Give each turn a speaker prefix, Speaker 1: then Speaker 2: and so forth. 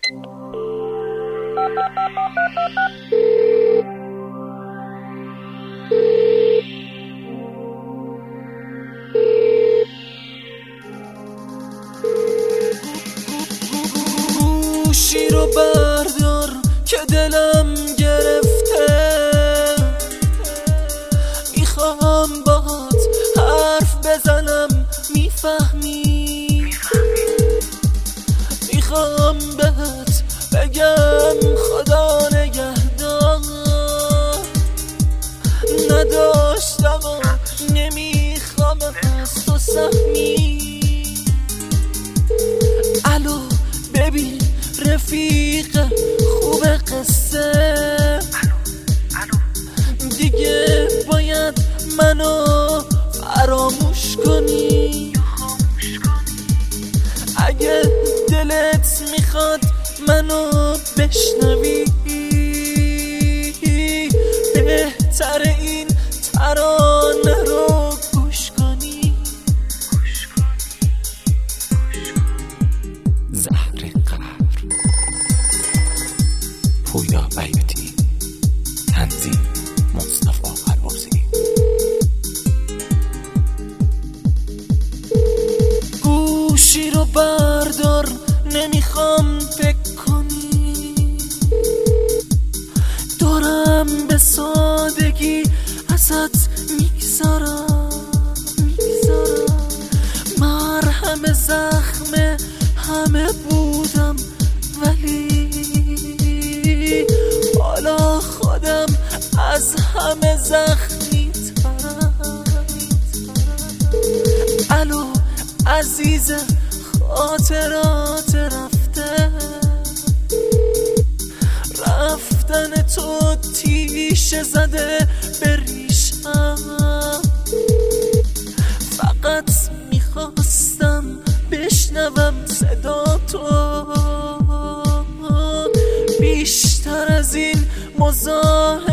Speaker 1: گوشی رو بردار که دلم گرفته، میخوام باهات حرف بزنم میفهمی، میخوام بهت بگم خدا نگهدار، نداشتم و نمیخوام از تو سهمی. الو ببین رفیق خوب قصه، دیگه باید منو فراموش کنی. اگه دلت میخواد منو بشنوی، بهتر این ترانه رو گوش کنی.
Speaker 2: زهر قهر، پویا بیاتی، تنظیم مصطفی هروزی.
Speaker 1: گوشی رو بردار نمیخوام فکر کنی، دارم به سادگی ازت میگذارم، مرهم زخم همه بودم ولی حالا خودم از همه زخمی ترم. الو عزیز خاطرات رفتن تو تیشه زده به ریشم، فقط میخواستم بشنوم صدا تو، بیشتر از این مزاحم